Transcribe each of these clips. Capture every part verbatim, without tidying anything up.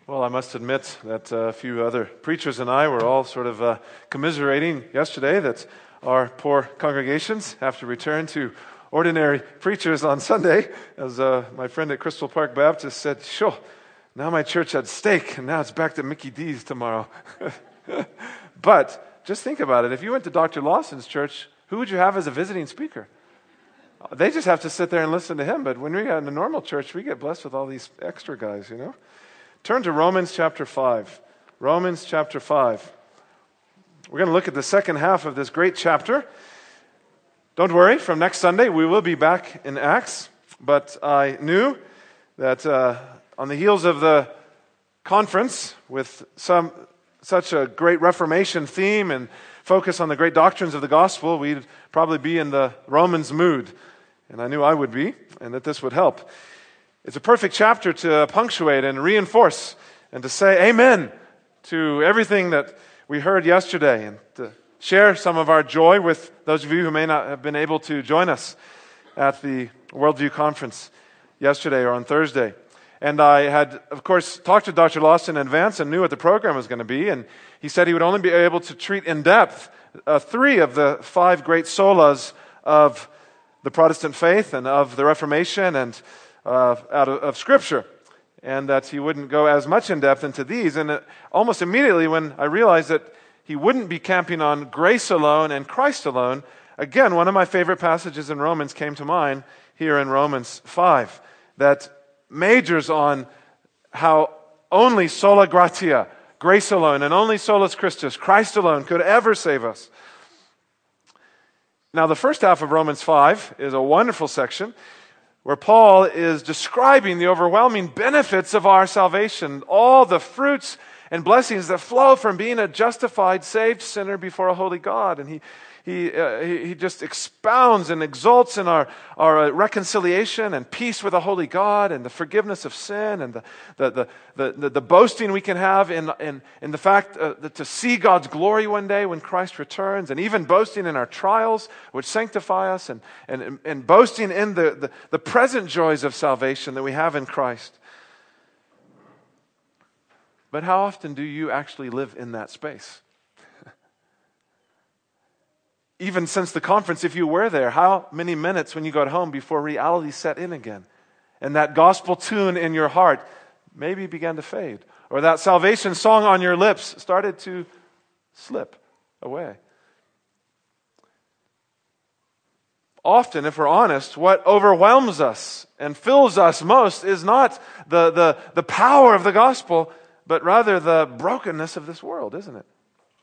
Well, I must admit that uh, a few other preachers and I were all sort of uh, commiserating yesterday that our poor congregations have to return to ordinary preachers on Sunday. As uh, my friend at Crystal Park Baptist said, sure, now my church had steak and now it's back to Mickey D's tomorrow. But just think about it. If you went to Doctor Lawson's church, who would you have as a visiting speaker? They just have to sit there and listen to him. But when we got in a normal church, we get blessed with all these extra guys, you know. Turn to Romans chapter five. Romans chapter five. We're going to look at the second half of this great chapter. Don't worry, from next Sunday we will be back in Acts. But I knew that uh, on the heels of the conference with some such a great Reformation theme and focus on the great doctrines of the gospel, we'd probably be in the Romans mood. And I knew I would be, and that this would help. It's a perfect chapter to punctuate and reinforce and to say amen to everything that we heard yesterday and to share some of our joy with those of you who may not have been able to join us at the Worldview Conference yesterday or on Thursday. And I had, of course, talked to Doctor Lawson in advance and knew what the program was going to be, and he said he would only be able to treat in depth uh, three of the five great solas of the Protestant faith and of the Reformation and Uh, out of, of Scripture, and that he wouldn't go as much in depth into these. And it, almost immediately when I realized that he wouldn't be camping on grace alone and Christ alone, again, one of my favorite passages in Romans came to mind here in Romans five, that majors on how only sola gratia, grace alone, and only solus Christus, Christ alone, could ever save us. Now, the first half of Romans five is a wonderful section where Paul is describing the overwhelming benefits of our salvation, all the fruits and blessings that flow from being a justified, saved sinner before a holy God. And he he uh, he, he just expounds and exalts in our, our uh, reconciliation and peace with a holy God and the forgiveness of sin and the the the the, the, the boasting we can have in in, in the fact uh, that to see God's glory one day when Christ returns, and even boasting in our trials which sanctify us, and and, and boasting in the, the, the present joys of salvation that we have in Christ. But how often do you actually live in that space? Even since the conference, if you were there, how many minutes when you got home before reality set in again? And that gospel tune in your heart maybe began to fade. Or that salvation song on your lips started to slip away. Often, if we're honest, what overwhelms us and fills us most is not the, the, the power of the gospel, but rather the brokenness of this world, isn't it?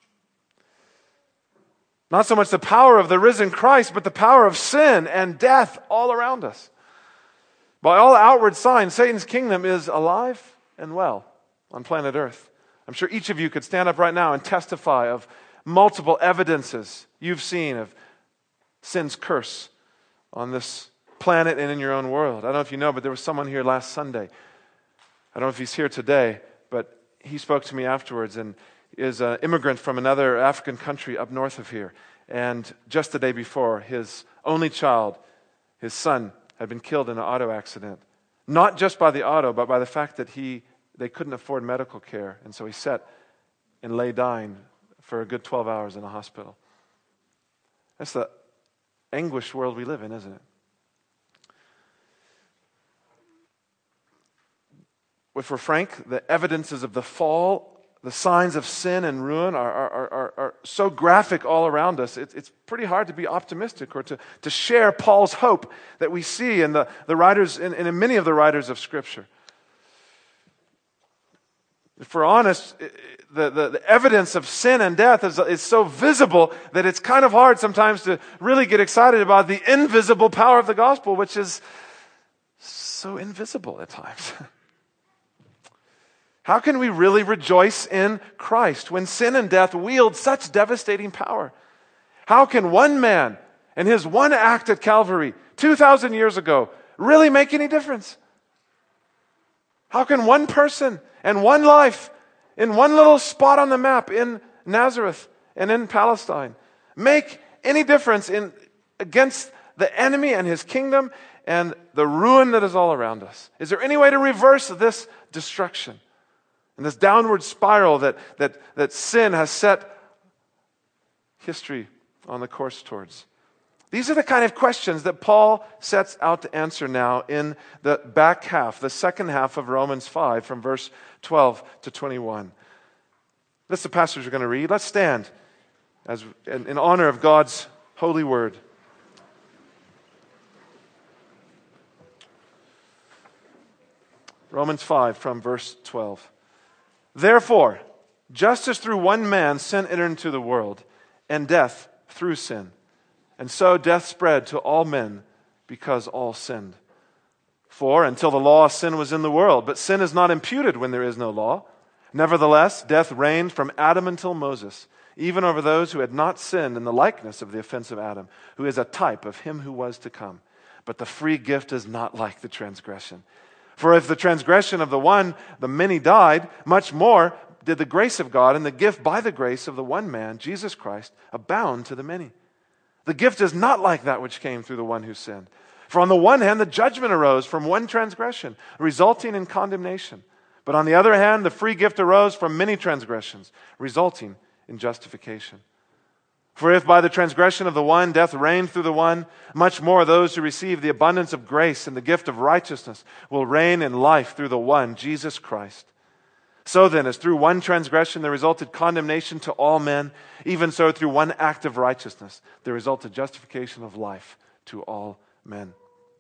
Not so much the power of the risen Christ, but the power of sin and death all around us. By all outward signs, Satan's kingdom is alive and well on planet Earth. I'm sure each of you could stand up right now and testify of multiple evidences you've seen of sin's curse on this planet and in your own world. I don't know if you know, but there was someone here last Sunday. I don't know if he's here today, but he spoke to me afterwards and is an immigrant from another African country up north of here. And just the day before, his only child, his son, had been killed in an auto accident. Not just by the auto, but by the fact that he they couldn't afford medical care. And so he sat and lay dying for a good twelve hours in a hospital. That's the anguished world we live in, isn't it? If we're frank, the evidences of the fall, the signs of sin and ruin are, are, are, are so graphic all around us, it's, it's pretty hard to be optimistic or to, to share Paul's hope that we see in the, the writers, in, in many of the writers of Scripture. If we're honest, the, the, the evidence of sin and death is, is so visible that it's kind of hard sometimes to really get excited about the invisible power of the gospel, which is so invisible at times. How can we really rejoice in Christ when sin and death wield such devastating power? How can one man and his one act at Calvary two thousand years ago really make any difference? How can one person and one life in one little spot on the map in Nazareth and in Palestine make any difference in against the enemy and his kingdom and the ruin that is all around us? Is there any way to reverse this destruction? And this downward spiral that, that, that sin has set history on the course towards. These are the kind of questions that Paul sets out to answer now in the back half, the second half of Romans five, from verse twelve to twenty-one. That's the passage we're going to read. Let's stand as in, in honor of God's holy word. Romans five from verse twelve. Therefore, just as through one man sin entered into the world, and death through sin, and so death spread to all men because all sinned. For until the law, sin was in the world, but sin is not imputed when there is no law. Nevertheless, death reigned from Adam until Moses, even over those who had not sinned in the likeness of the offense of Adam, who is a type of him who was to come. But the free gift is not like the transgression. For if the transgression of the one, the many died, much more did the grace of God and the gift by the grace of the one man, Jesus Christ, abound to the many. The gift is not like that which came through the one who sinned. For on the one hand, the judgment arose from one transgression, resulting in condemnation. But on the other hand, the free gift arose from many transgressions, resulting in justification. For if by the transgression of the one death reigned through the one, much more those who receive the abundance of grace and the gift of righteousness will reign in life through the one, Jesus Christ. So then, as through one transgression there resulted condemnation to all men, even so through one act of righteousness there resulted justification of life to all men.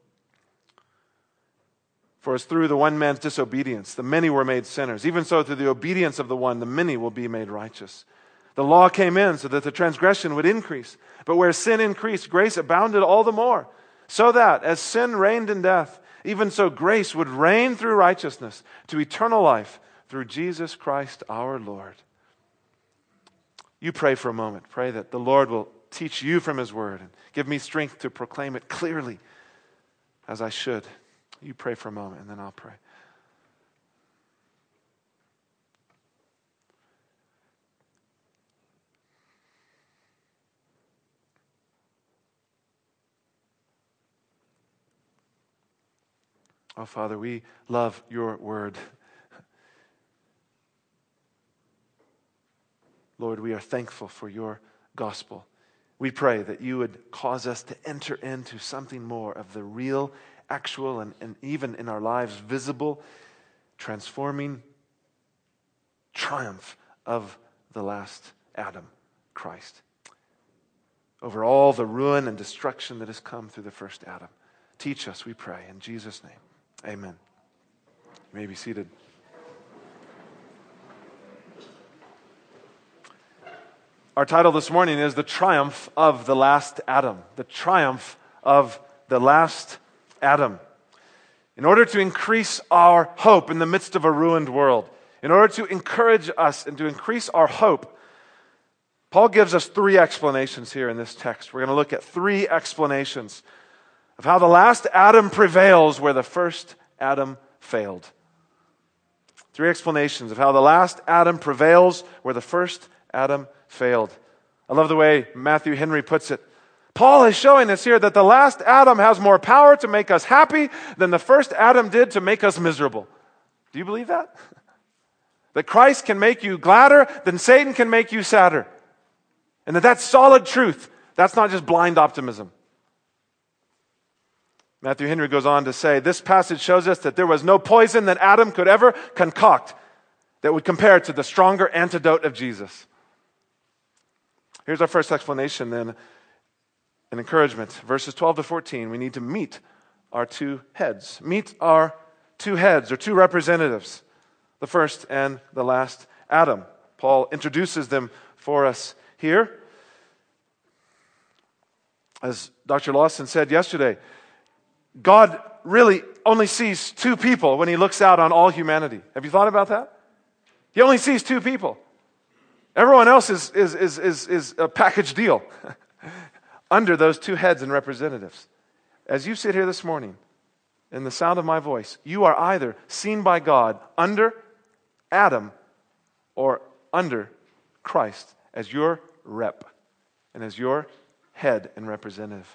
For as through the one man's disobedience the many were made sinners, even so through the obedience of the one the many will be made righteous. The law came in so that the transgression would increase, but where sin increased, grace abounded all the more, so that as sin reigned in death, even so grace would reign through righteousness to eternal life through Jesus Christ our Lord. You pray for a moment. Pray that the Lord will teach you from His Word and give me strength to proclaim it clearly as I should. You pray for a moment and then I'll pray. Oh, Father, we love your word. Lord, we are thankful for your gospel. We pray that you would cause us to enter into something more of the real, actual, and, and even in our lives, visible, transforming triumph of the last Adam, Christ, over all the ruin and destruction that has come through the first Adam. Teach us, we pray, in Jesus' name. Amen. You may be seated. Our title this morning is The Triumph of the Last Adam. The Triumph of the Last Adam. In order to increase our hope in the midst of a ruined world, in order to encourage us and to increase our hope, Paul gives us three explanations here in this text. We're going to look at three explanations of how the last Adam prevails where the first Adam failed. Three explanations of how the last Adam prevails where the first Adam failed. I love the way Matthew Henry puts it. Paul is showing us here that the last Adam has more power to make us happy than the first Adam did to make us miserable. Do you believe that? That Christ can make you gladder than Satan can make you sadder. And that that's solid truth. That's not just blind optimism. Matthew Henry goes on to say, this passage shows us that there was no poison that Adam could ever concoct that would compare to the stronger antidote of Jesus. Here's our first explanation then, an encouragement. Verses twelve to fourteen, we need to meet our two heads. Meet our two heads, or two representatives, the first and the last Adam. Paul introduces them for us here. As Doctor Lawson said yesterday, God really only sees two people when He looks out on all humanity. Have you thought about that? He only sees two people. Everyone else is, is, is, is, is a package deal under those two heads and representatives. As you sit here this morning, in the sound of my voice, you are either seen by God under Adam or under Christ as your rep and as your head and representative.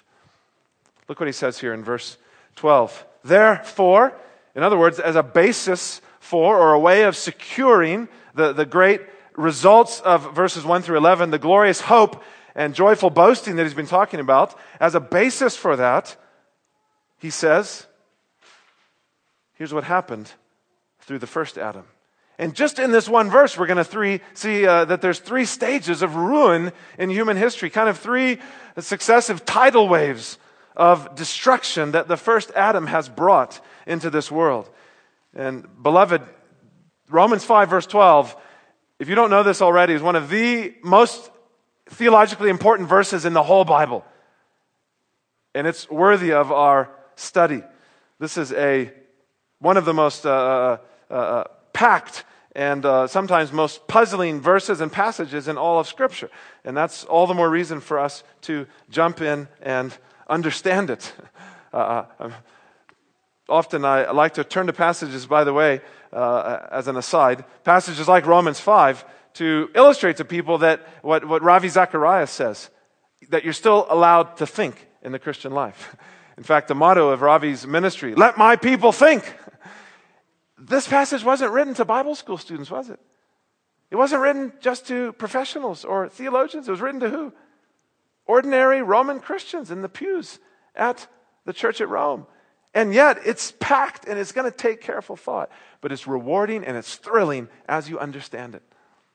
Look what he says here in verse twelve. Therefore, in other words, as a basis for, or a way of securing the, the great results of verses one through eleven, the glorious hope and joyful boasting that he's been talking about, as a basis for that, he says, here's what happened through the first Adam. And just in this one verse, we're going to three, see uh, that there's three stages of ruin in human history, kind of three successive tidal waves of destruction that the first Adam has brought into this world. And beloved, Romans five verse twelve, if you don't know this already, is one of the most theologically important verses in the whole Bible. And it's worthy of our study. This is a one of the most uh, uh, uh, packed and uh, sometimes most puzzling verses and passages in all of Scripture. And that's all the more reason for us to jump in and understand it. Uh, often I like to turn to passages, by the way, uh, as an aside, passages like Romans five to illustrate to people that what, what Ravi Zacharias says, that you're still allowed to think in the Christian life. In fact, the motto of Ravi's ministry, let my people think. This passage wasn't written to Bible school students, was it? It wasn't written just to professionals or theologians. It was written to who? Ordinary Roman Christians in the pews at the church at Rome. And yet, it's packed and it's going to take careful thought. But it's rewarding and it's thrilling as you understand it.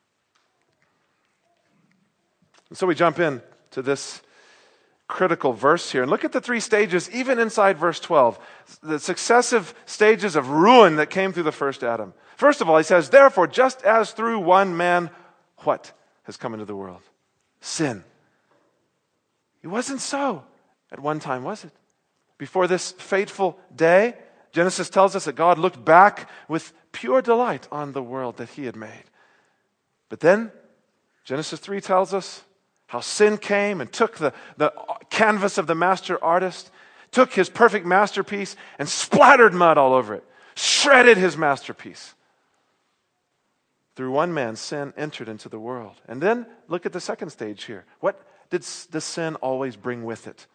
And so we jump in to this critical verse here. And look at the three stages, even inside verse twelve. The successive stages of ruin that came through the first Adam. First of all, he says, therefore, just as through one man, what has come into the world? Sin. It wasn't so at one time, was it? Before this fateful day, Genesis tells us that God looked back with pure delight on the world that he had made. But then, Genesis three tells us how sin came and took the, the canvas of the master artist, took his perfect masterpiece and splattered mud all over it, shredded his masterpiece. Through one man, sin entered into the world. And then look at the second stage here. What did the sin always bring with it?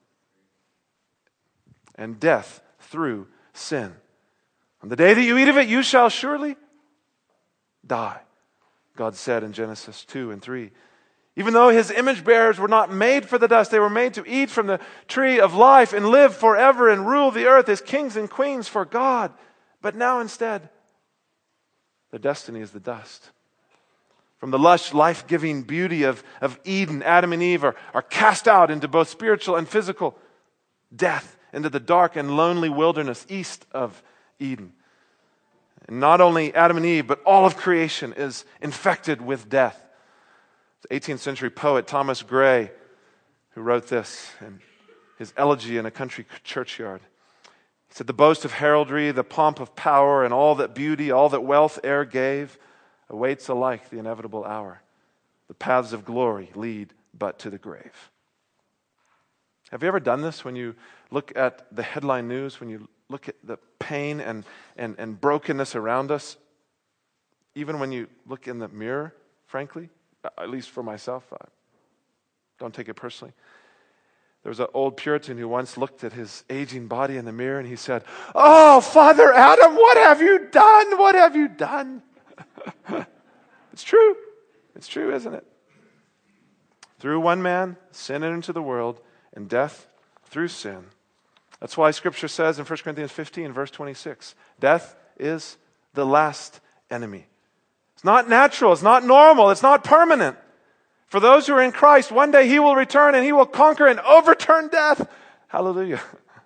And death through sin. On the day that you eat of it, you shall surely die, God said in Genesis two and three. Even though his image bearers were not made for the dust, they were made to eat from the tree of life and live forever and rule the earth as kings and queens for God. But now instead, their destiny is the dust. From the lush, life-giving beauty of, of Eden, Adam and Eve are, are cast out into both spiritual and physical death, into the dark and lonely wilderness east of Eden. And not only Adam and Eve, but all of creation is infected with death. The eighteenth century poet Thomas Gray, who wrote this in his elegy in a country churchyard. He said, the boast of heraldry, the pomp of power, and all that beauty, all that wealth e'er gave, awaits alike the inevitable hour. The paths of glory lead but to the grave. Have you ever done this when you look at the headline news, when you look at the pain and, and, and brokenness around us, even when you look in the mirror, frankly? At least for myself, I don't take it personally. There was an old Puritan who once looked at his aging body in the mirror and he said, "Oh, Father Adam, what have you done? What have you done?" It's true. It's true, isn't it? Through one man, sin entered into the world, and death through sin. That's why Scripture says in First Corinthians fifteen, verse twenty-six, death is the last enemy. It's not natural. It's not normal. It's not permanent. For those who are in Christ, one day he will return and he will conquer and overturn death. Hallelujah.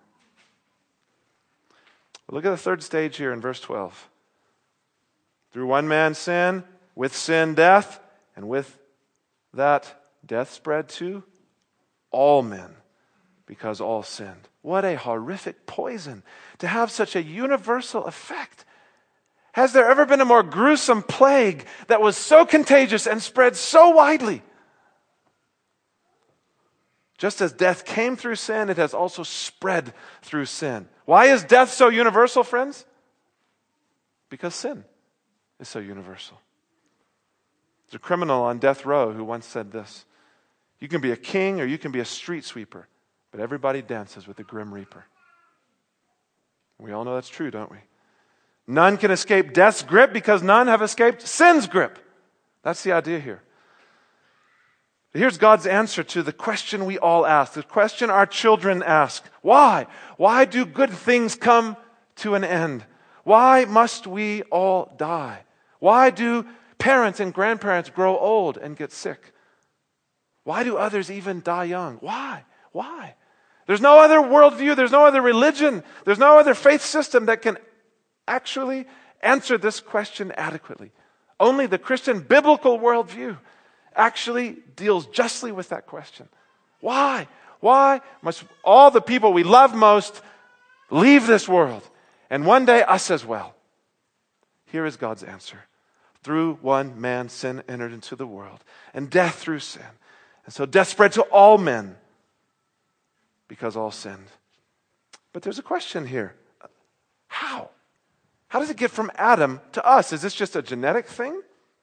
Look at the third stage here in verse twelve. Through one man sin, with sin death, and with that death spread to all men, because all sinned. What a horrific poison to have such a universal effect. Has there ever been a more gruesome plague that was so contagious and spread so widely? Just as death came through sin, it has also spread through sin. Why is death so universal, friends? Because sin is so universal. There's a criminal on death row who once said this: you can be a king or you can be a street sweeper, but everybody dances with the grim reaper. We all know that's true, don't we? None can escape death's grip because none have escaped sin's grip. That's the idea here. Here's God's answer to the question we all ask, the question our children ask. Why? Why do good things come to an end? Why must we all die? Why do parents and grandparents grow old and get sick? Why do others even die young? Why? Why? There's no other worldview, there's no other religion, there's no other faith system that can actually answer this question adequately. Only the Christian biblical worldview actually deals justly with that question. Why? Why must all the people we love most leave this world? And one day us as well. Here is God's answer. Through one man sin entered into the world, and death through sin. And so death spread to all men because all sinned. But there's a question here. How? How does it get from Adam to us? Is this just a genetic thing?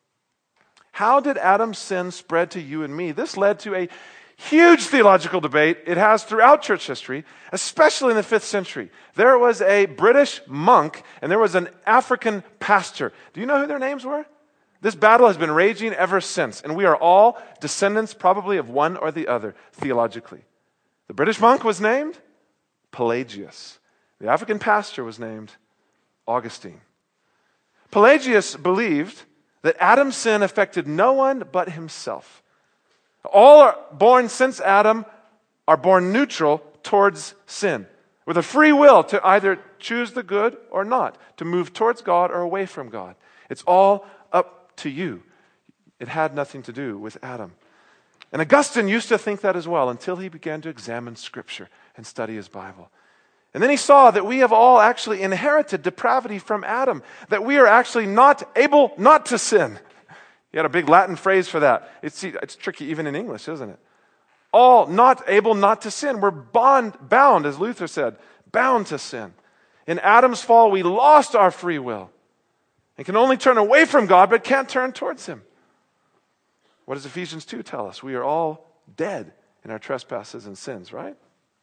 How did Adam's sin spread to you and me? This led to a huge theological debate. It has throughout church history, especially in the fifth century. There was a British monk and there was an African pastor. Do you know who their names were? This battle has been raging ever since, and we are all descendants probably of one or the other theologically. The British monk was named Pelagius. The African pastor was named Augustine. Pelagius believed that Adam's sin affected no one but himself. All are born since Adam are born neutral towards sin, with a free will to either choose the good or not, to move towards God or away from God. It's all up to you. It had nothing to do with Adam. And Augustine used to think that as well until he began to examine Scripture and study his Bible. And then he saw that we have all actually inherited depravity from Adam, that we are actually not able not to sin. He had a big Latin phrase for that. It's, it's tricky even in English, isn't it? All not able not to sin. We're bond, bound, as Luther said, bound to sin. In Adam's fall, we lost our free will and can only turn away from God, but can't turn towards Him. What does Ephesians two tell us? We are all dead in our trespasses and sins, right?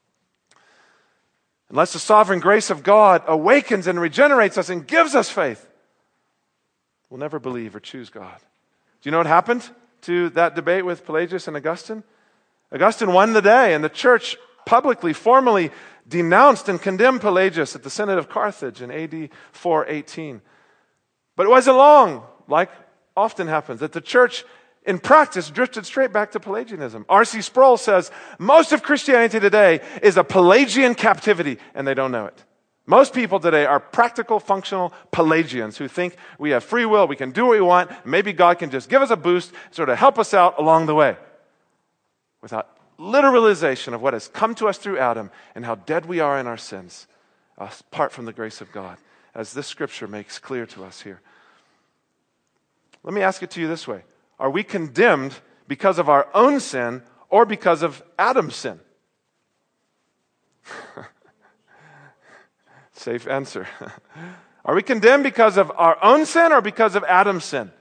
Unless the sovereign grace of God awakens and regenerates us and gives us faith, we'll never believe or choose God. Do you know what happened to that debate with Pelagius and Augustine? Augustine won the day, and the church publicly, formally denounced and condemned Pelagius at the Synod of Carthage in A D four eighteen. But it wasn't long, like often happens, that the church in practice drifted straight back to Pelagianism. R C Sproul says, most of Christianity today is a Pelagian captivity, and they don't know it. Most people today are practical, functional Pelagians who think we have free will, we can do what we want, maybe God can just give us a boost, sort of help us out along the way. Without literalization of what has come to us through Adam and how dead we are in our sins, apart from the grace of God, as this scripture makes clear to us here. Let me ask it to you this way. Are we condemned because of our own sin or because of Adam's sin? Safe answer. Are we condemned because of our own sin or because of Adam's sin?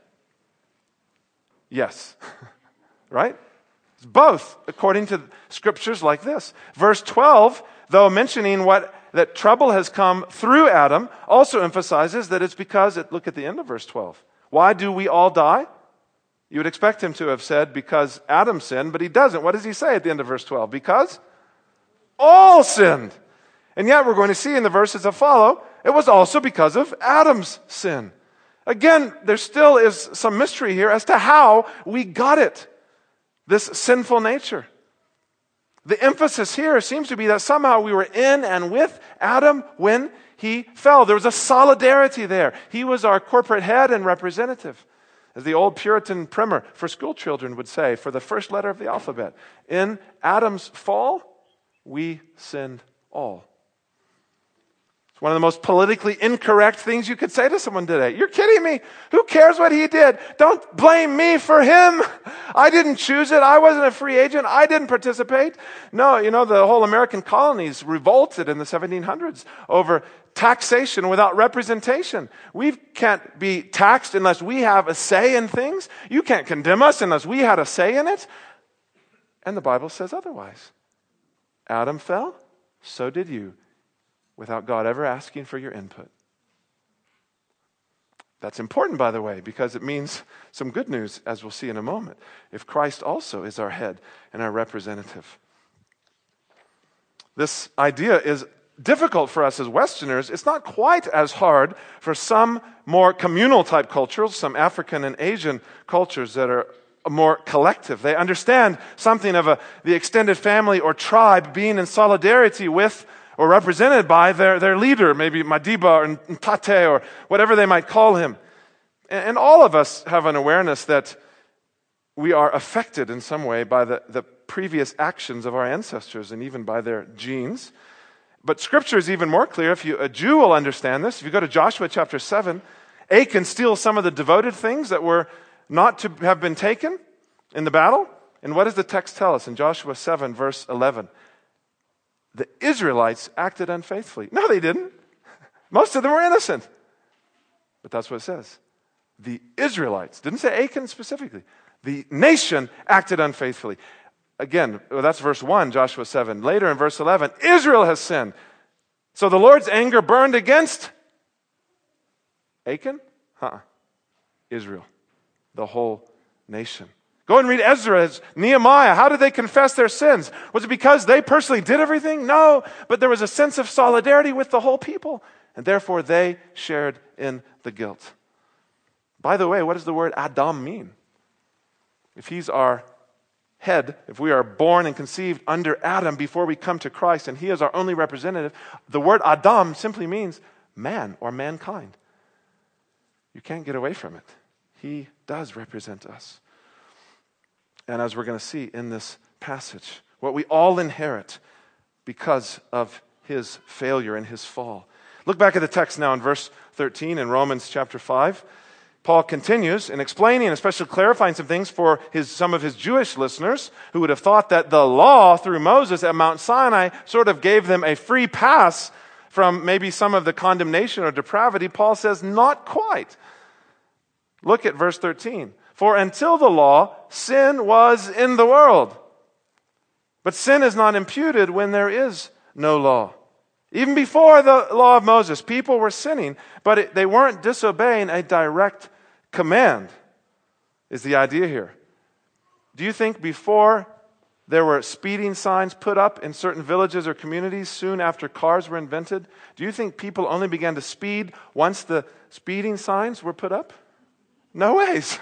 Yes. Right? It's both, according to scriptures like this. Verse twelve, though mentioning what that trouble has come through Adam, also emphasizes that it's because, it, look at the end of verse twelve. Why do we all die? You would expect him to have said, because Adam sinned, but he doesn't. What does he say at the end of verse twelve? Because all sinned. And yet we're going to see in the verses that follow, it was also because of Adam's sin. Again, there still is some mystery here as to how we got it, this sinful nature. The emphasis here seems to be that somehow we were in and with Adam when he fell. There was a solidarity there. He was our corporate head and representative. As the old Puritan primer for school children would say, for the first letter of the alphabet, in Adam's fall, we sinned all. It's one of the most politically incorrect things you could say to someone today. You're kidding me. Who cares what he did? Don't blame me for him. I didn't choose it. I wasn't a free agent. I didn't participate. No, you know, the whole American colonies revolted in the seventeen hundreds over taxation without representation. We can't be taxed unless we have a say in things. You can't condemn us unless we had a say in it. And the Bible says otherwise. Adam fell, so did you, without God ever asking for your input. That's important, by the way, because it means some good news, as we'll see in a moment, if Christ also is our head and our representative. This idea is difficult for us as Westerners. It's not quite as hard for some more communal type cultures, some African and Asian cultures that are more collective. They understand something of a, the extended family or tribe being in solidarity with or represented by their, their leader, maybe Madiba or Ntate or whatever they might call him. And, and all of us have an awareness that we are affected in some way by the, the previous actions of our ancestors and even by their genes. But Scripture is even more clear. If you, a Jew will understand this. If you go to Joshua chapter seven, Achan steals some of the devoted things that were not to have been taken in the battle. And what does the text tell us in Joshua seven, verse eleven? The Israelites acted unfaithfully. No, they didn't. Most of them were innocent. But that's what it says. The Israelites, didn't say Achan specifically. The nation acted unfaithfully. Again, well, that's verse one, Joshua seven. Later in verse eleven, Israel has sinned. So the Lord's anger burned against Achan? Uh-uh. Israel. The whole nation. Go and read Ezra, Nehemiah. How did they confess their sins? Was it because they personally did everything? No, but there was a sense of solidarity with the whole people, and therefore they shared in the guilt. By the way, what does the word Adam mean? If he's our head, if we are born and conceived under Adam before we come to Christ, and he is our only representative, the word Adam simply means man or mankind. You can't get away from it. He does represent us. And as we're going to see in this passage, what we all inherit because of his failure and his fall. Look back at the text now in verse thirteen in Romans chapter five. Paul continues in explaining and especially clarifying some things for his, some of his Jewish listeners who would have thought that the law through Moses at Mount Sinai sort of gave them a free pass from maybe some of the condemnation or depravity. Paul says, not quite. Look at verse thirteen. For until the law, sin was in the world. But sin is not imputed when there is no law. Even before the law of Moses, people were sinning, but it, they weren't disobeying a direct command, is the idea here. Do you think before there were speeding signs put up in certain villages or communities soon after cars were invented, do you think people only began to speed once the speeding signs were put up? No ways.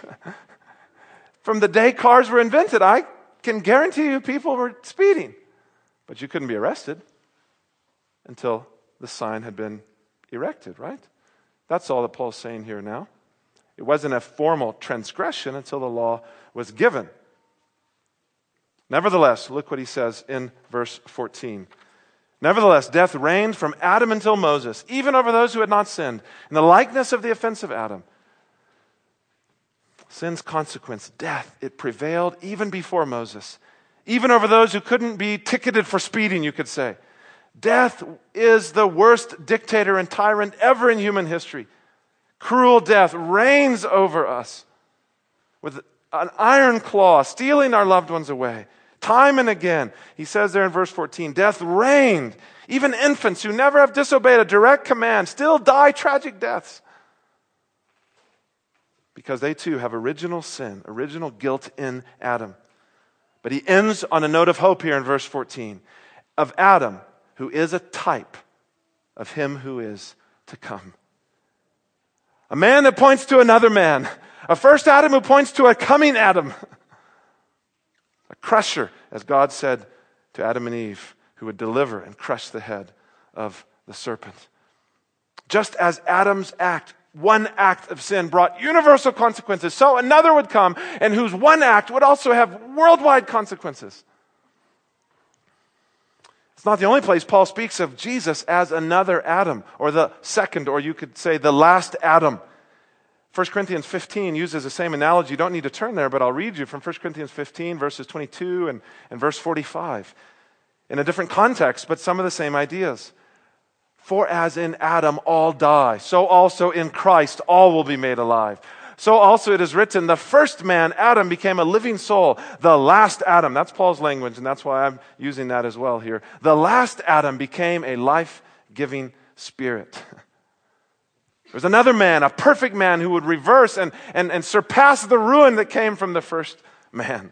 From the day cars were invented, I can guarantee you people were speeding. But you couldn't be arrested until the sign had been erected, right? That's all that Paul's saying here now. It wasn't a formal transgression until the law was given. Nevertheless, look what he says in verse fourteen. Nevertheless, death reigned from Adam until Moses, even over those who had not sinned, in the likeness of the offense of Adam. Sin's consequence, death, it prevailed even before Moses. Even over those who couldn't be ticketed for speeding, you could say. Death is the worst dictator and tyrant ever in human history. Cruel death reigns over us with an iron claw, stealing our loved ones away. Time and again, he says there in verse fourteen, death reigned. Even infants who never have disobeyed a direct command still die tragic deaths. Because they too have original sin, original guilt in Adam. But he ends on a note of hope here in verse fourteen. Of Adam, who is a type of him who is to come. A man that points to another man. A first Adam who points to a coming Adam. A crusher, as God said to Adam and Eve, who would deliver and crush the head of the serpent. Just as Adam's act, one act of sin, brought universal consequences, so another would come, and whose one act would also have worldwide consequences. It's not the only place Paul speaks of Jesus as another Adam, or the second, or you could say the last Adam. First Corinthians fifteen uses the same analogy. You don't need to turn there, but I'll read you from First Corinthians fifteen, verses twenty-two and, and verse forty-five. In a different context, but some of the same ideas. For as in Adam all die, so also in Christ all will be made alive. So also it is written, the first man, Adam, became a living soul. The last Adam, that's Paul's language, and that's why I'm using that as well here. The last Adam became a life-giving spirit. There was another man, a perfect man, who would reverse and, and, and surpass the ruin that came from the first man.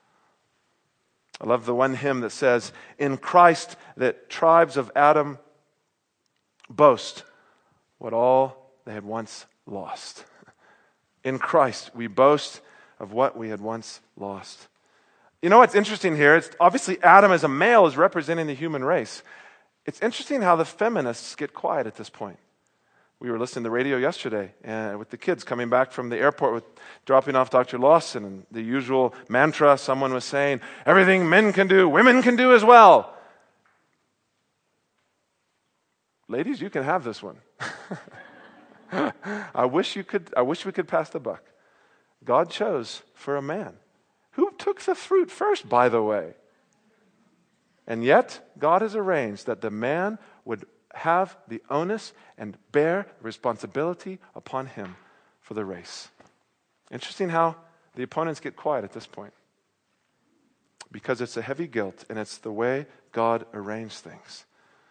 I love the one hymn that says, in Christ that tribes of Adam boast what all they had once lost. In Christ we boast of what we had once lost. You know what's interesting here? It's obviously Adam as a male is representing the human race. It's interesting how the feminists get quiet at this point. We were listening to the radio yesterday uh, with the kids coming back from the airport with dropping off Doctor Lawson, and the usual mantra someone was saying, everything men can do, women can do as well. Ladies, you can have this one. I wish you could I wish we could pass the buck. God chose for a man. Who took the fruit first, by the way? And yet, God has arranged that the man would have the onus and bear responsibility upon him for the race. Interesting how the opponents get quiet at this point. Because it's a heavy guilt, and it's the way God arranged things.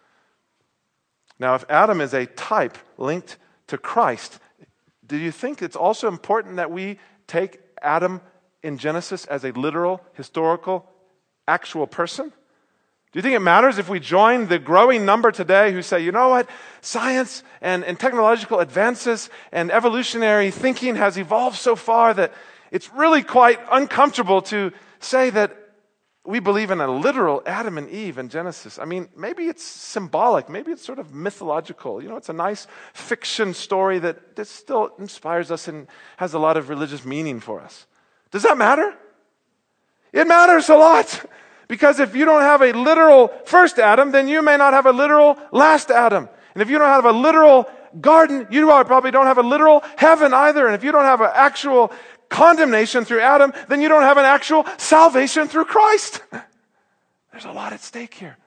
Now, if Adam is a type linked to Christ, do you think it's also important that we take Adam in Genesis as a literal, historical, actual person? Do you think it matters if we join the growing number today who say, you know what, science and, and technological advances and evolutionary thinking has evolved so far that it's really quite uncomfortable to say that we believe in a literal Adam and Eve in Genesis? I mean, maybe it's symbolic, maybe it's sort of mythological. You know, it's a nice fiction story that, that still inspires us and has a lot of religious meaning for us. Does that matter? It matters a lot. Because if you don't have a literal first Adam, then you may not have a literal last Adam. And if you don't have a literal garden, you probably don't have a literal heaven either. And if you don't have an actual condemnation through Adam, then you don't have an actual salvation through Christ. There's a lot at stake here.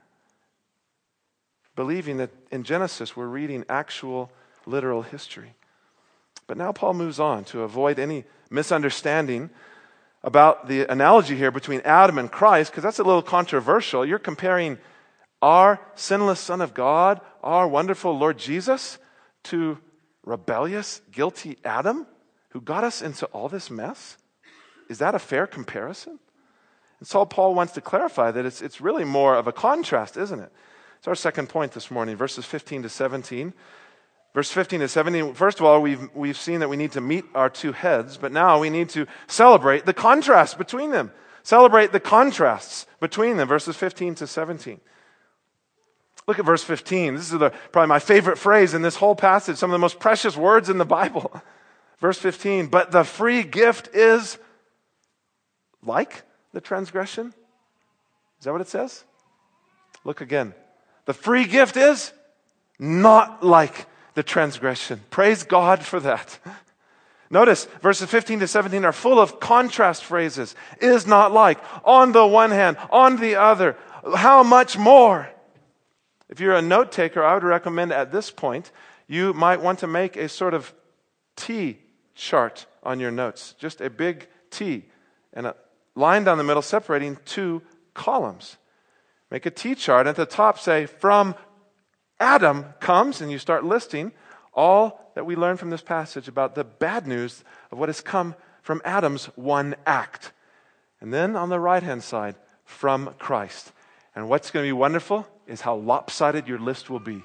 Believing that in Genesis we're reading actual literal history. But now Paul moves on to avoid any misunderstanding about the analogy here between Adam and Christ, because that's a little controversial. You're comparing our sinless Son of God, our wonderful Lord Jesus, to rebellious, guilty Adam, who got us into all this mess? Is that a fair comparison? And so Paul wants to clarify that it's, it's really more of a contrast, isn't it? It's our second point this morning, verses fifteen to seventeen. Verse fifteen to seventeen, first of all, we've, we've seen that we need to meet our two heads, but now we need to celebrate the contrast between them. Celebrate the contrasts between them, verses fifteen to seventeen. Look at verse fifteen. This is the, probably my favorite phrase in this whole passage, some of the most precious words in the Bible. Verse fifteen, but the free gift is like the transgression. Is that what it says? Look again. The free gift is not like the transgression. Praise God for that. Notice verses fifteen to seventeen are full of contrast phrases. Is not like, on the one hand, on the other, how much more? If you're a note taker, I would recommend at this point you might want to make a sort of T chart on your notes. Just a big T and a line down the middle separating two columns. Make a T chart. At the top say, from Adam comes, and you start listing all that we learn from this passage about the bad news of what has come from Adam's one act. And then on the right-hand side, from Christ. And what's going to be wonderful is how lopsided your list will be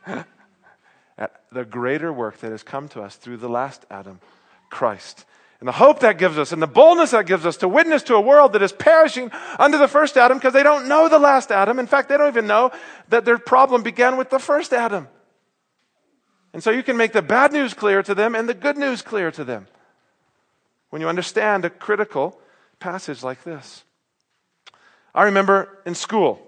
at the greater work that has come to us through the last Adam, Christ. And the hope that gives us and the boldness that gives us to witness to a world that is perishing under the first Adam because they don't know the last Adam. In fact, they don't even know that their problem began with the first Adam. And so you can make the bad news clear to them and the good news clear to them when you understand a critical passage like this. I remember in school,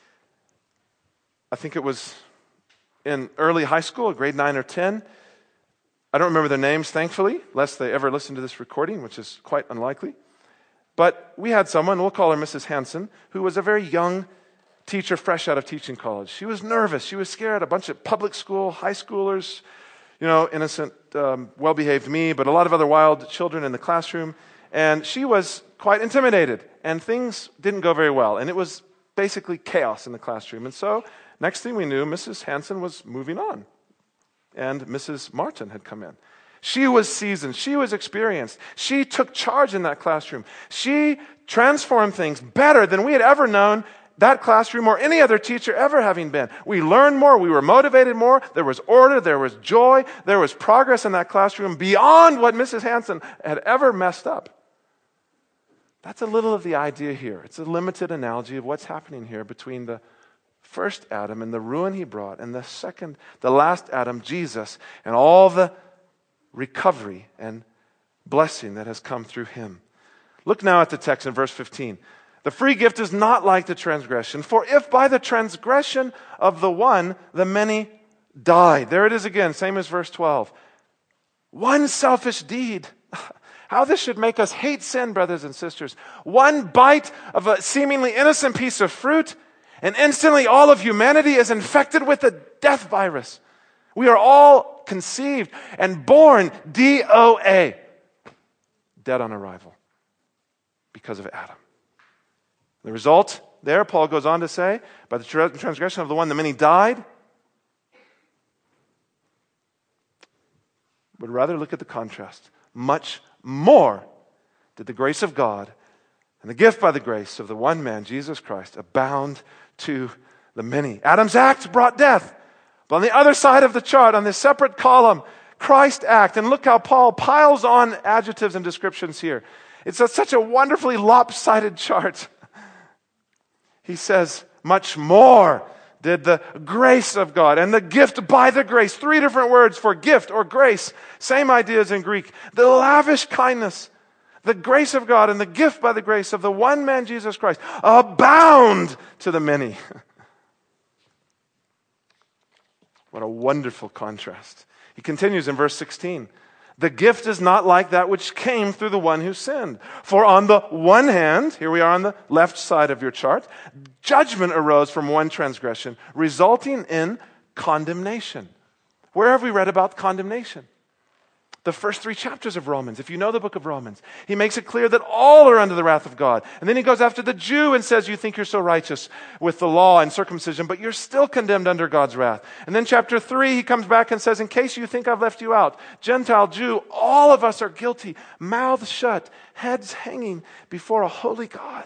I think it was in early high school, grade nine or ten, I don't remember their names, thankfully, lest they ever listen to this recording, which is quite unlikely. But we had someone, we'll call her Missus Hanson, who was a very young teacher fresh out of teaching college. She was nervous. She was scared. A bunch of public school, high schoolers, you know, innocent, um, well-behaved me, but a lot of other wild children in the classroom. And she was quite intimidated, and things didn't go very well. And it was basically chaos in the classroom. And so, next thing we knew, Missus Hanson was moving on. and Missus Martin had come in. She was seasoned. She was experienced. She took charge in that classroom. She transformed things better than we had ever known that classroom or any other teacher ever having been. We learned more. We were motivated more. There was order. There was joy. There was progress in that classroom beyond what Missus Hanson had ever messed up. That's a little of the idea here. It's a limited analogy of what's happening here between the first Adam and the ruin he brought, and the second, the last Adam, Jesus, and all the recovery and blessing that has come through him. Look now at the text in verse fifteen. The free gift is not like the transgression, for if by the transgression of the one, the many died. There it is again, same as verse twelve. One selfish deed. How this should make us hate sin, brothers and sisters. One bite of a seemingly innocent piece of fruit, and instantly all of humanity is infected with the death virus. We are all conceived and born D O A, dead on arrival, because of Adam. The result there, Paul goes on to say, by the transgression of the one, the many died. But rather look at the contrast. Much more did the grace of God and the gift by the grace of the one man, Jesus Christ, abound to the many. Adam's act brought death. But on the other side of the chart, on this separate column, Christ's act. And look how Paul piles on adjectives and descriptions here. It's a, such a wonderfully lopsided chart. He says, much more did the grace of God and the gift by the grace. Three different words for gift or grace. Same ideas in Greek. The lavish kindness, the grace of God and the gift by the grace of the one man, Jesus Christ, abound to the many. What a wonderful contrast. He continues in verse sixteen. The gift is not like that which came through the one who sinned. For on the one hand, here we are on the left side of your chart, judgment arose from one transgression, resulting in condemnation. Where have we read about condemnation? The first three chapters of Romans. If you know the book of Romans, he makes it clear that all are under the wrath of God. And then he goes after the Jew and says, you think you're so righteous with the law and circumcision, but you're still condemned under God's wrath. And then chapter three, he comes back and says, in case you think I've left you out, Gentile, Jew, all of us are guilty, mouths shut, heads hanging before a holy God.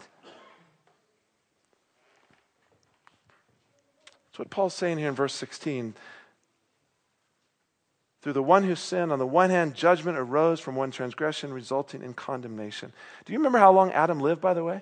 That's what Paul's saying here in verse sixteen. Through the one who sinned, on the one hand, judgment arose from one transgression, resulting in condemnation. Do you remember how long Adam lived, by the way?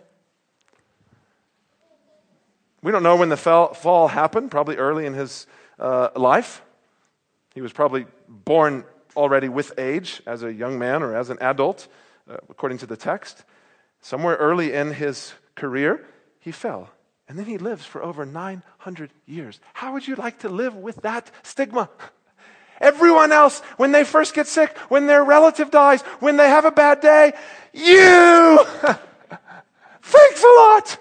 We don't know when the fall, fall happened, probably early in his uh, life. He was probably born already with age as a young man or as an adult, uh, according to the text. Somewhere early in his career, he fell. And then he lives for over nine hundred years. How would you like to live with that stigma? Everyone else, when they first get sick, when their relative dies, when they have a bad day, you! Thanks a lot!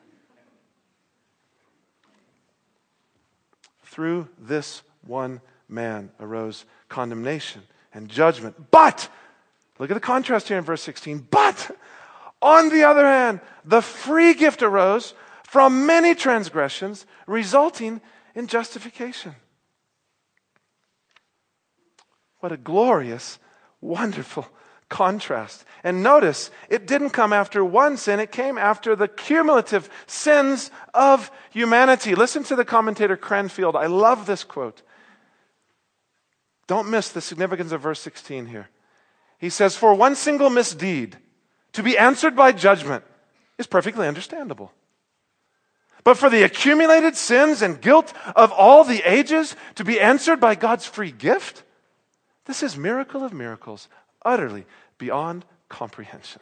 Through this one man arose condemnation and judgment. But, look at the contrast here in verse sixteen. But, on the other hand, the free gift arose from many transgressions, resulting in justification. What a glorious, wonderful contrast. And notice, it didn't come after one sin, it came after the cumulative sins of humanity. Listen to the commentator Cranfield. I love this quote. Don't miss the significance of verse sixteen here. He says, for one single misdeed to be answered by judgment is perfectly understandable. But for the accumulated sins and guilt of all the ages to be answered by God's free gift, this is miracle of miracles, utterly beyond comprehension.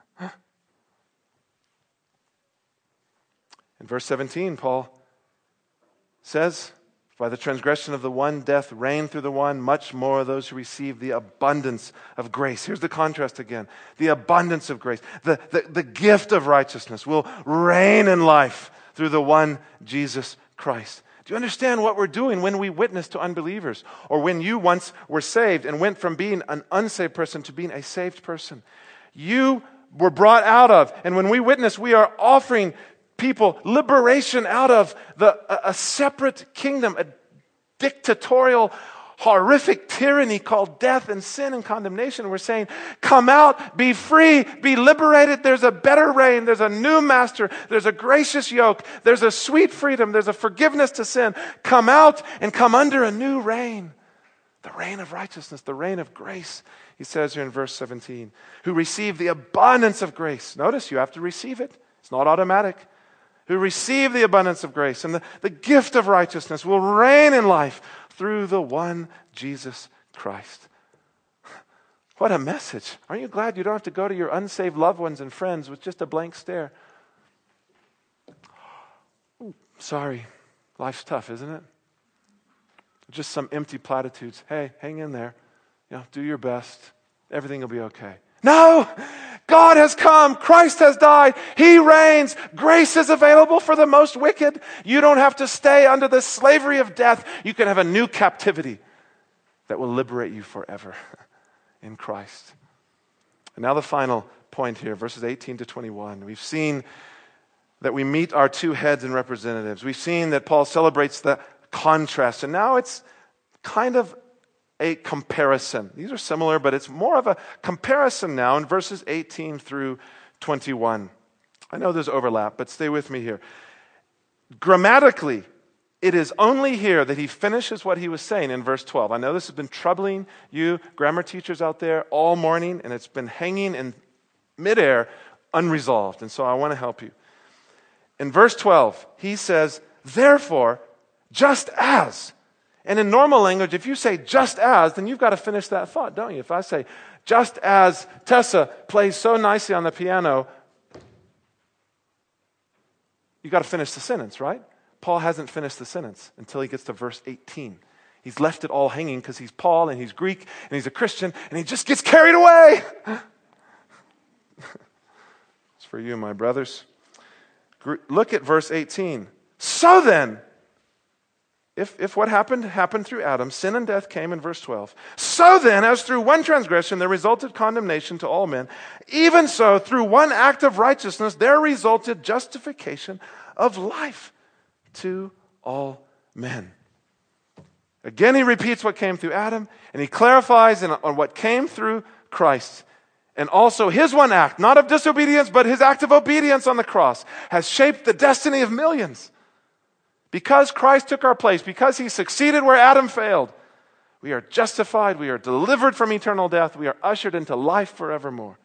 In verse seventeen, Paul says, by the transgression of the one, death reigned through the one, much more those who receive the abundance of grace. Here's the contrast again. The abundance of grace, the, the, the gift of righteousness will reign in life through the one, Jesus Christ. Do you understand what we're doing when we witness to unbelievers? Or when you once were saved and went from being an unsaved person to being a saved person? You were brought out of, and when we witness, we are offering people liberation out of the a, a separate kingdom, a dictatorial, horrific tyranny called death and sin and condemnation. We're saying, come out, be free, be liberated. There's a better reign. There's a new master. There's a gracious yoke. There's a sweet freedom. There's a forgiveness to sin. Come out and come under a new reign. The reign of righteousness, the reign of grace. He says here in verse seventeen, who receive the abundance of grace. Notice you have to receive it. It's not automatic. Who receive the abundance of grace and the, the gift of righteousness will reign in life through the one Jesus Christ. What a message. Aren't you glad you don't have to go to your unsaved loved ones and friends with just a blank stare? Ooh, sorry, life's tough, isn't it? Just some empty platitudes. Hey, hang in there. You know, do your best. Everything will be okay. No! God has come. Christ has died. He reigns. Grace is available for the most wicked. You don't have to stay under the slavery of death. You can have a new captivity that will liberate you forever in Christ. And now the final point here, verses eighteen to twenty-one. We've seen that we meet our two heads and representatives. We've seen that Paul celebrates the contrast. And now it's kind of a comparison. These are similar, but it's more of a comparison now in verses eighteen through twenty-one. I know there's overlap, but stay with me here. Grammatically, it is only here that he finishes what he was saying in verse twelve. I know this has been troubling you, grammar teachers out there, all morning, and it's been hanging in midair, unresolved. And so I want to help you. In verse twelve, he says, therefore, just as. And in normal language, if you say just as, then you've got to finish that thought, don't you? If I say, just as Tessa plays so nicely on the piano, you've got to finish the sentence, right? Paul hasn't finished the sentence until he gets to verse eighteen. He's left it all hanging because he's Paul and he's Greek and he's a Christian and he just gets carried away. It's for you, my brothers. Look at verse eighteen. So then, If, if what happened happened through Adam, sin and death came in verse twelve. So then, as through one transgression there resulted condemnation to all men, even so through one act of righteousness there resulted justification of life to all men. Again, he repeats what came through Adam, and he clarifies in, on what came through Christ. And also his one act, not of disobedience, but his act of obedience on the cross, has shaped the destiny of millions. Because Christ took our place, because he succeeded where Adam failed, we are justified, we are delivered from eternal death, we are ushered into life forevermore.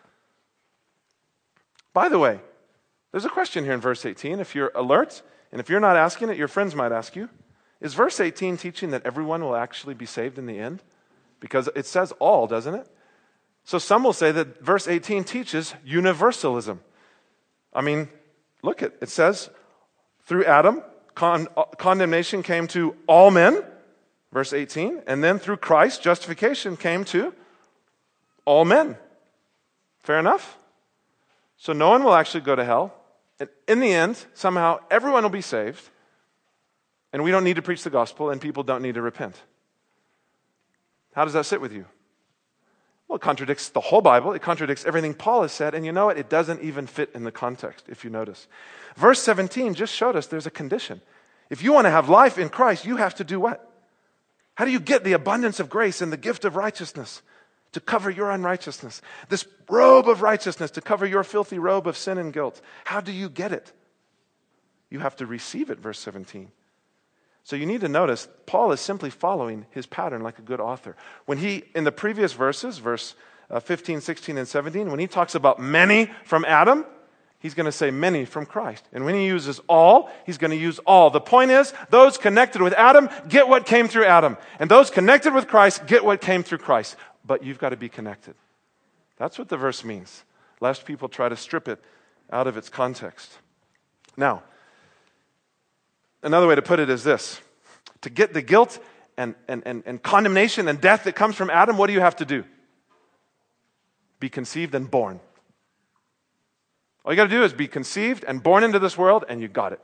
By the way, there's a question here in verse eighteen. If you're alert, and if you're not asking it, your friends might ask you, is verse eighteen teaching that everyone will actually be saved in the end? Because it says all, doesn't it? So some will say that verse eighteen teaches universalism. I mean, look, it, it says, through Adam, Con- condemnation came to all men, verse eighteen, and then through Christ, justification came to all men. Fair enough? So no one will actually go to hell. And in the end, somehow, everyone will be saved, and we don't need to preach the gospel, and people don't need to repent. How does that sit with you? Well, it contradicts the whole Bible. It contradicts everything Paul has said, and you know what? It doesn't even fit in the context, if you notice. Verse seventeen just showed us there's a condition. If you want to have life in Christ, you have to do what? How do you get the abundance of grace and the gift of righteousness to cover your unrighteousness? This robe of righteousness to cover your filthy robe of sin and guilt. How do you get it? You have to receive it, verse seventeen. So you need to notice, Paul is simply following his pattern like a good author. When he, in the previous verses, verse uh, fifteen, sixteen, and seventeen, when he talks about many from Adam, he's going to say many from Christ. And when he uses all, he's going to use all. The point is, those connected with Adam get what came through Adam. And those connected with Christ get what came through Christ. But you've got to be connected. That's what the verse means, lest people try to strip it out of its context. Now, another way to put it is this. To get the guilt and, and, and, and condemnation and death that comes from Adam, what do you have to do? Be conceived and born. All you got to do is be conceived and born into this world, and you got it.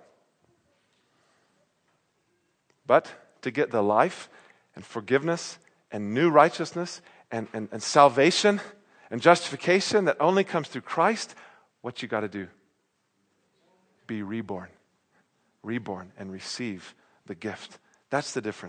But to get the life and forgiveness and new righteousness and, and, and salvation and justification that only comes through Christ, what you got to do? Be reborn. Reborn and receive the gift. That's the difference.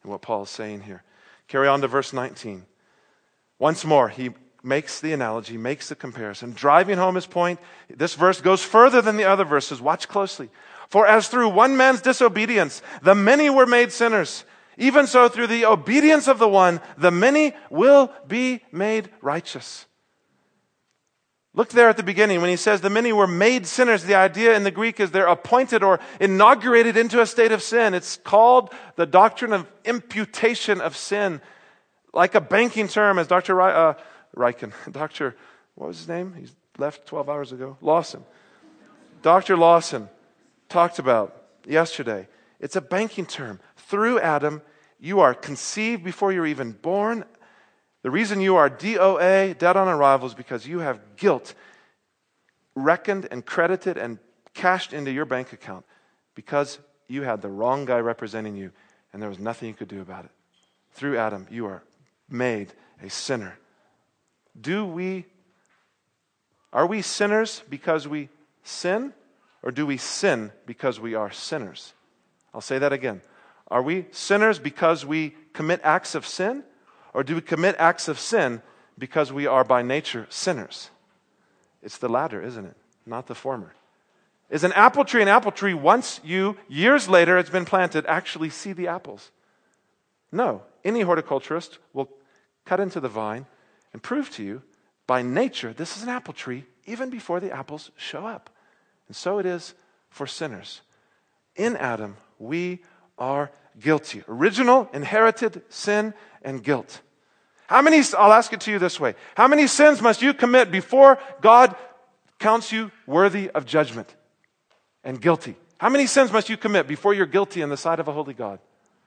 in what Paul is saying here. Carry on to verse nineteen. Once more, he makes the analogy, makes the comparison, driving home his point. This verse goes further than the other verses. Watch closely. For as through one man's disobedience, the many were made sinners, even so through the obedience of the one, the many will be made righteous. Look there at the beginning when he says the many were made sinners. The idea in the Greek is they're appointed or inaugurated into a state of sin. It's called the doctrine of imputation of sin. Like a banking term, as Doctor Ry- uh, Ryken, Doctor, what was his name? He left twelve hours ago. Lawson. Doctor Lawson talked about yesterday. It's a banking term. Through Adam, you are conceived before you're even born. The reason you are D O A, dead on arrival, is because you have guilt reckoned and credited and cashed into your bank account because you had the wrong guy representing you and there was nothing you could do about it. Through Adam, you are made a sinner. Do we, are we sinners because we sin, or do we sin because we are sinners? I'll say that again. Are we sinners because we commit acts of sin, or do we commit acts of sin because we are by nature sinners? It's the latter, isn't it? Not the former. Is an apple tree an apple tree once you, years later it's been planted, actually see the apples? No. Any horticulturist will cut into the vine and prove to you, by nature, this is an apple tree even before the apples show up. And so it is for sinners. In Adam, we are guilty. Original, inherited sin and guilt. How many, I'll ask it to you this way. How many sins must you commit before God counts you worthy of judgment and guilty? How many sins must you commit before you're guilty in the sight of a holy God?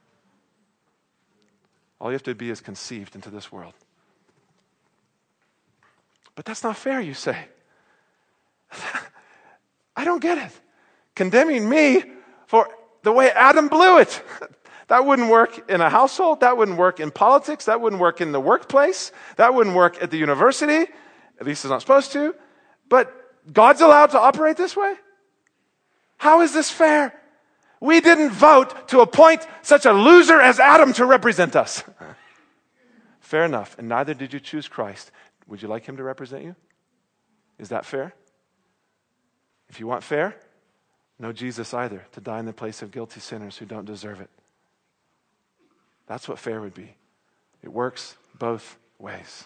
All you have to be is conceived into this world. But that's not fair, you say. I don't get it. Condemning me for the way Adam blew it. That wouldn't work in a household. That wouldn't work in politics. That wouldn't work in the workplace. That wouldn't work at the university. At least it's not supposed to. But God's allowed to operate this way? How is this fair? We didn't vote to appoint such a loser as Adam to represent us. Fair enough. And neither did you choose Christ. Would you like him to represent you? Is that fair? If you want fair, no Jesus either, to die in the place of guilty sinners who don't deserve it. That's what fair would be. It works both ways.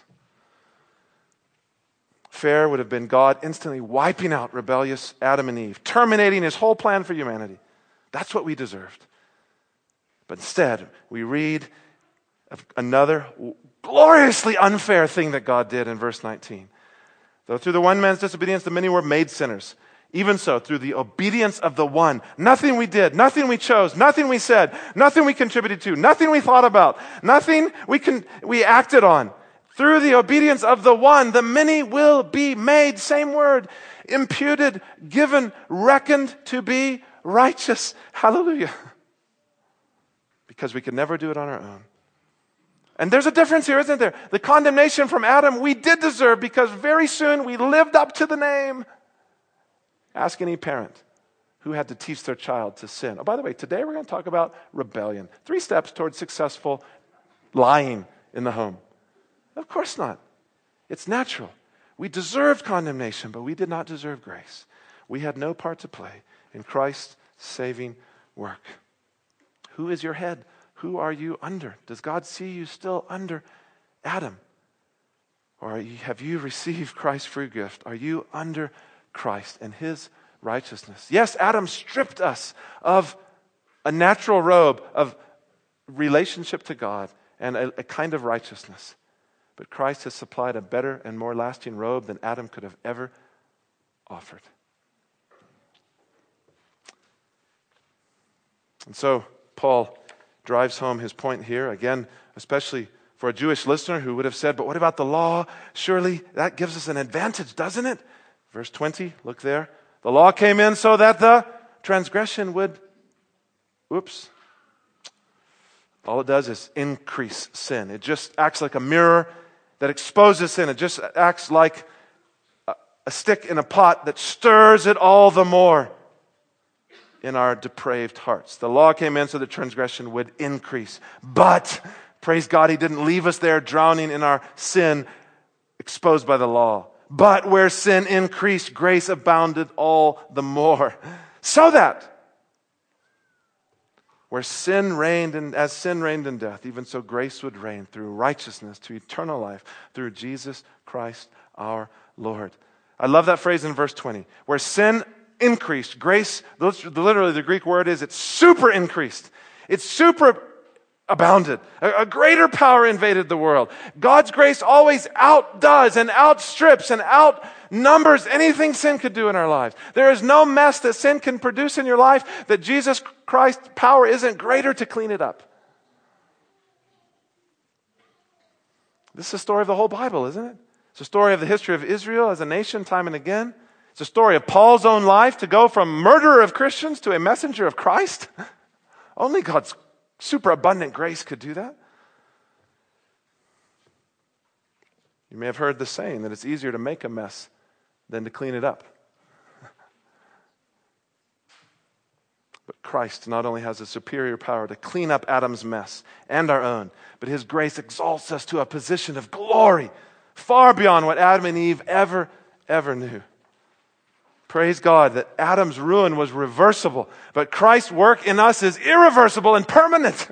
Fair would have been God instantly wiping out rebellious Adam and Eve, terminating his whole plan for humanity. That's what we deserved. But instead, we read of another gloriously unfair thing that God did in verse nineteen. Though through the one man's disobedience the many were made sinners, even so, through the obedience of the one, nothing we did, nothing we chose, nothing we said, nothing we contributed to, nothing we thought about, nothing we can, we acted on. Through the obedience of the one, the many will be made, same word, imputed, given, reckoned to be righteous. Hallelujah. Because we could never do it on our own. And there's a difference here, isn't there? The condemnation from Adam we did deserve because very soon we lived up to the name. Ask any parent who had to teach their child to sin. Oh, by the way, today we're going to talk about rebellion. Three steps towards successful lying in the home. Of course not. It's natural. We deserved condemnation, but we did not deserve grace. We had no part to play in Christ's saving work. Who is your head? Who are you under? Does God see you still under Adam? Or are you, have you received Christ's free gift? Are you under Christ and his righteousness? Yes, Adam stripped us of a natural robe of relationship to God and a, a kind of righteousness. But Christ has supplied a better and more lasting robe than Adam could have ever offered. And so Paul drives home his point here, again, especially for a Jewish listener who would have said, but what about the law? Surely that gives us an advantage, doesn't it? Verse twenty, look there. The law came in so that the transgression would, oops, all it does is increase sin. It just acts like a mirror that exposes sin. It just acts like a, a stick in a pot that stirs it all the more. in our depraved hearts. The law came in so that transgression would increase. But, praise God, he didn't leave us there drowning in our sin, exposed by the law. But where sin increased, grace abounded all the more. So that where sin reigned, and as sin reigned in death, even so grace would reign through righteousness to eternal life through Jesus Christ our Lord. I love that phrase in verse twenty. Where sin increased, grace, those, literally the Greek word is, it's super increased. It's super abounded. A, a greater power invaded the world. God's grace always outdoes and outstrips and outnumbers anything sin could do in our lives. There is no mess that sin can produce in your life that Jesus Christ's power isn't greater to clean it up. This is the story of the whole Bible, isn't it? It's a story of the history of Israel as a nation time and again. It's a story of Paul's own life to go from murderer of Christians to a messenger of Christ. Only God's superabundant grace could do that. You may have heard the saying that it's easier to make a mess than to clean it up. But Christ not only has a superior power to clean up Adam's mess and our own, but his grace exalts us to a position of glory far beyond what Adam and Eve ever, ever knew. Praise God that Adam's ruin was reversible, but Christ's work in us is irreversible and permanent.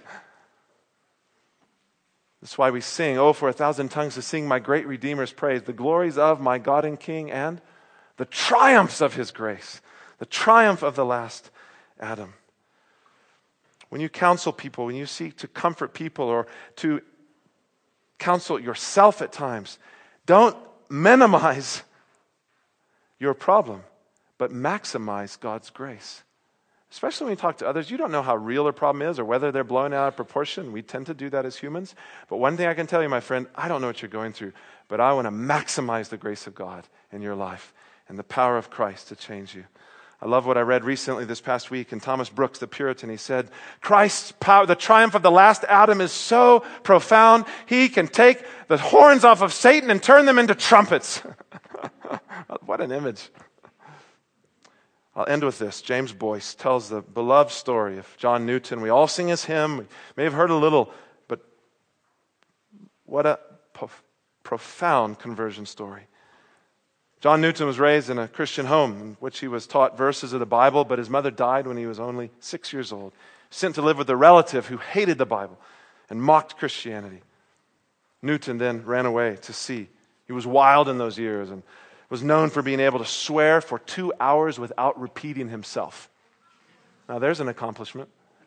That's why we sing, oh, for a thousand tongues to sing my great Redeemer's praise, the glories of my God and King, and the triumphs of his grace, the triumph of the last Adam. When you counsel people, when you seek to comfort people or to counsel yourself at times, don't minimize your problem, but maximize God's grace. Especially when you talk to others, you don't know how real their problem is or whether they're blown out of proportion. We tend to do that as humans. But one thing I can tell you, my friend, I don't know what you're going through, but I want to maximize the grace of God in your life and the power of Christ to change you. I love what I read recently this past week in Thomas Brooks, the Puritan. He said, Christ's power, the triumph of the last Adam is so profound, he can take the horns off of Satan and turn them into trumpets. What an image. I'll end with this. James Boyce tells the beloved story of John Newton. We all sing his hymn. We may have heard a little, but what a po- profound conversion story. John Newton was raised in a Christian home in which he was taught verses of the Bible, but his mother died when he was only six years old. Sent to live with a relative who hated the Bible and mocked Christianity. Newton then ran away to sea. He was wild in those years and was known for being able to swear for two hours without repeating himself. Now there's an accomplishment.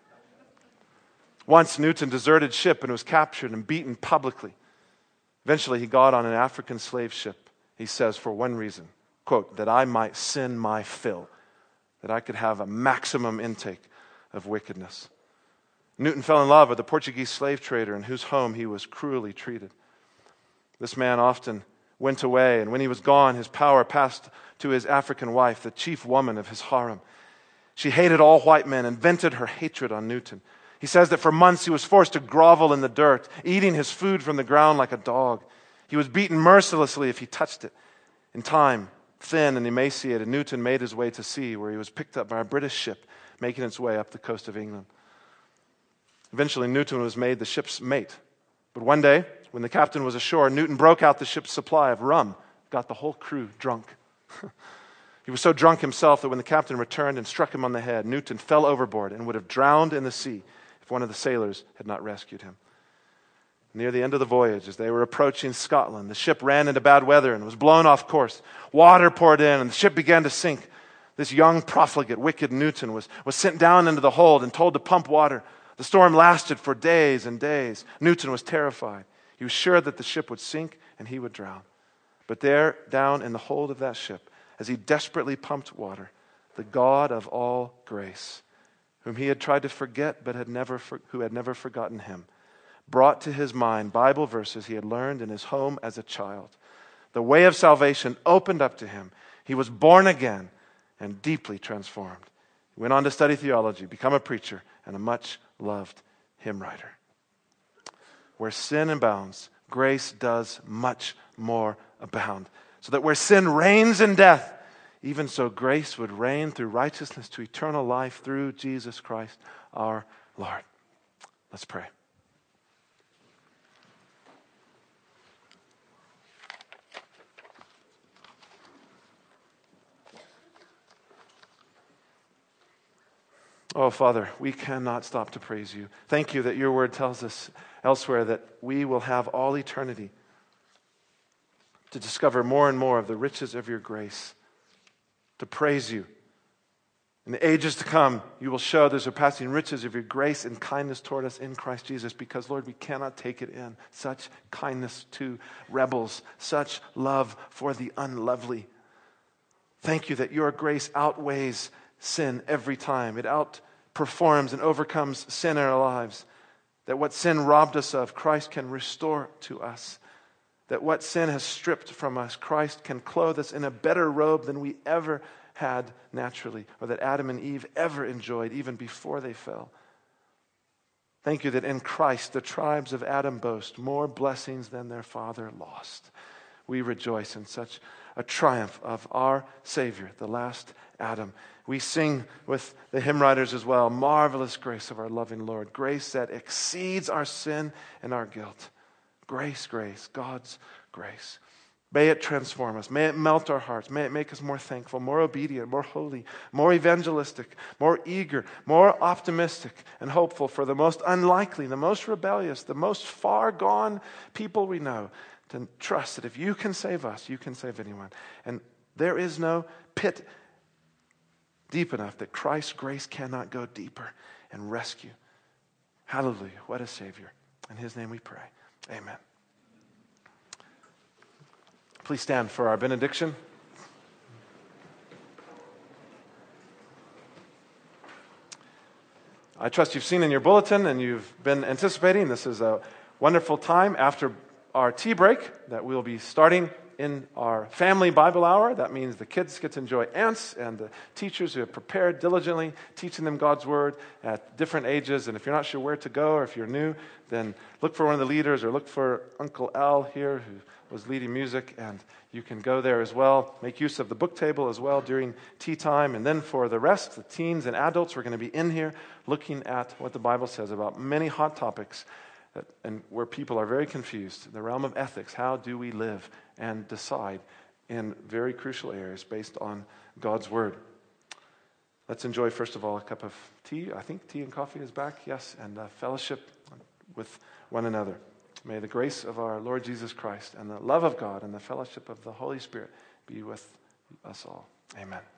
Once Newton deserted ship and was captured and beaten publicly. Eventually he got on an African slave ship. He says, for one reason, quote, that I might sin my fill, that I could have a maximum intake of wickedness. Newton fell in love with a Portuguese slave trader in whose home he was cruelly treated. This man often went away, and when he was gone, his power passed to his African wife, the chief woman of his harem. She hated all white men and vented her hatred on Newton. He says that for months he was forced to grovel in the dirt, eating his food from the ground like a dog. He was beaten mercilessly if he touched it. In time, thin and emaciated, Newton made his way to sea, where he was picked up by a British ship making its way up the coast of England. Eventually, Newton was made the ship's mate. But one day, when the captain was ashore, Newton broke out the ship's supply of rum, got the whole crew drunk. He was so drunk himself that when the captain returned and struck him on the head, Newton fell overboard and would have drowned in the sea if one of the sailors had not rescued him. Near the end of the voyage, as they were approaching Scotland, the ship ran into bad weather and was blown off course. Water poured in and the ship began to sink. This young profligate, wicked Newton was, was sent down into the hold and told to pump water. The storm lasted for days and days. Newton was terrified. He was sure that the ship would sink and he would drown. But there, down in the hold of that ship, as he desperately pumped water, the God of all grace, whom he had tried to forget but had never for, who had never forgotten him, brought to his mind Bible verses he had learned in his home as a child. The way of salvation opened up to him. He was born again and deeply transformed. He went on to study theology, become a preacher, and a much-loved hymn writer. Where sin abounds, grace does much more abound. So that where sin reigns in death, even so grace would reign through righteousness to eternal life through Jesus Christ our Lord. Let's pray. Oh, Father, we cannot stop to praise you. Thank you that your word tells us elsewhere that we will have all eternity to discover more and more of the riches of your grace, to praise you. In the ages to come, you will show the surpassing riches of your grace and kindness toward us in Christ Jesus, because, Lord, we cannot take it in. Such kindness to rebels, such love for the unlovely. Thank you that your grace outweighs sin every time. It outperforms and overcomes sin in our lives. That what sin robbed us of, Christ can restore to us. That what sin has stripped from us, Christ can clothe us in a better robe than we ever had naturally, or that Adam and Eve ever enjoyed even before they fell. Thank you that in Christ the tribes of Adam boast more blessings than their father lost. We rejoice in such a triumph of our Savior, the last Adam. We sing with the hymn writers as well, marvelous grace of our loving Lord, grace that exceeds our sin and our guilt. Grace, grace, God's grace. May it transform us. May it melt our hearts. May it make us more thankful, more obedient, more holy, more evangelistic, more eager, more optimistic and hopeful for the most unlikely, the most rebellious, the most far gone people we know, to trust that if you can save us, you can save anyone. And there is no pit deep enough that Christ's grace cannot go deeper and rescue. Hallelujah. What a Savior. In his name we pray. Amen. Please stand for our benediction. I trust you've seen in your bulletin and you've been anticipating. This is a wonderful time after our tea break that we'll be starting in our family Bible hour. That means the kids get to enjoy aunts and the teachers who have prepared diligently, teaching them God's Word at different ages. And if you're not sure where to go, or if you're new, then look for one of the leaders or look for Uncle Al here who was leading music, and you can go there as well. Make use of the book table as well during tea time. And then for the rest, the teens and adults, we're going to be in here looking at what the Bible says about many hot topics that, and where people are very confused. The realm of ethics. How do we live and decide in very crucial areas based on God's Word? Let's enjoy, first of all, a cup of tea. I think tea and coffee is back, yes, and uh, fellowship with one another. May the grace of our Lord Jesus Christ and the love of God and the fellowship of the Holy Spirit be with us all. Amen.